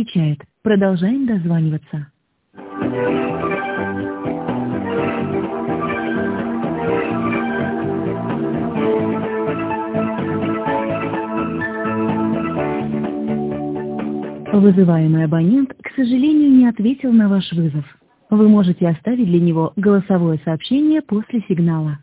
отвечает. Продолжаем дозваниваться. Вызываемый абонент, к сожалению, не ответил на ваш вызов. Вы можете оставить для него голосовое сообщение после сигнала.